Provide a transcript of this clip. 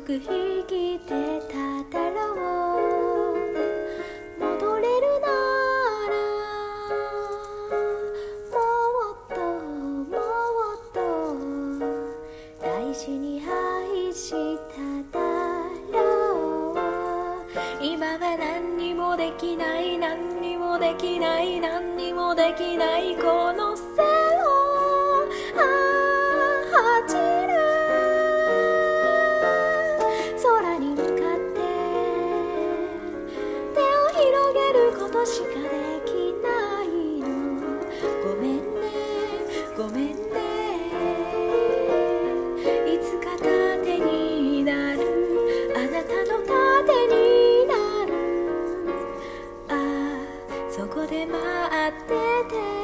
く生きてただろう。戻れるならもっともっと大事に愛しただろう。今は何にもできない何にもできない何にもできないこの線を走る。空に向かって手を広げることしかできないの。ごめんねごめんね。いつか盾になるあなたの盾になる。ああそこで待ってて。